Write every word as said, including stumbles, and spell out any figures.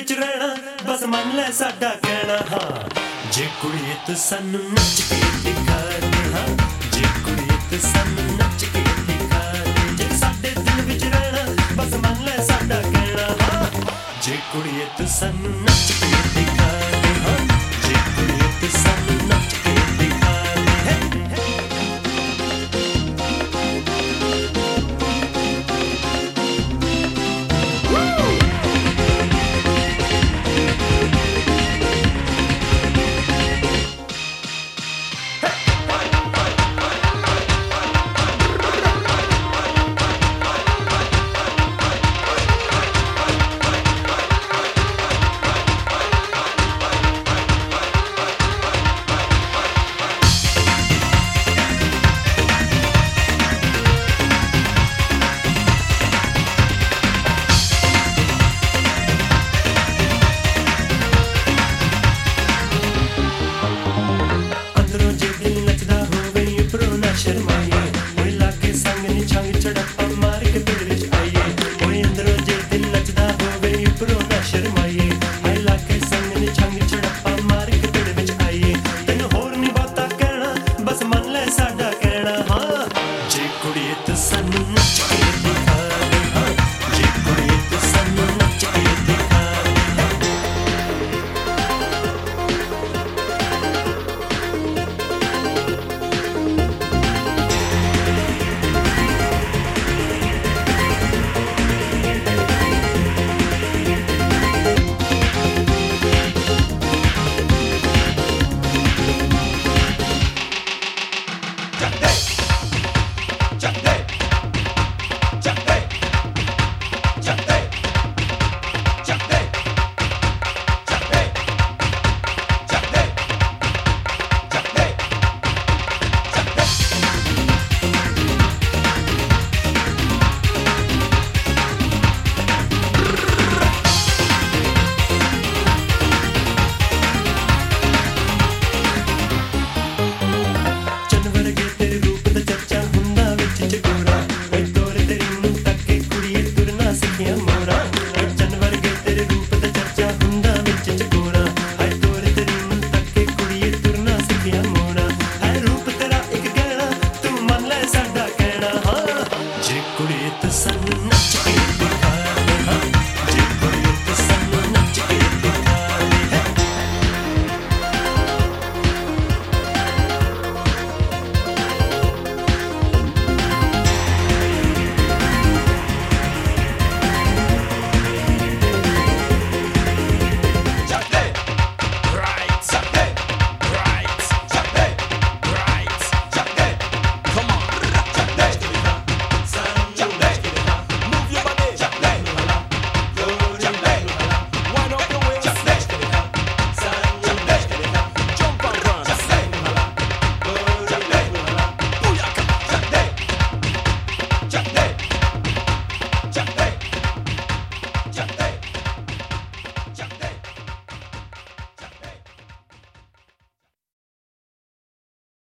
विच रहना बस मन लै साडा कहना हाँ जे कुड़िए तू सानू नच के दिखा दे हाँ जे कुड़िए तू सानू नच के दिखा दे जे साडे दिल विच रहना बस मन लै साडा कहना हाँ जे कुड़िए तू सानू नच के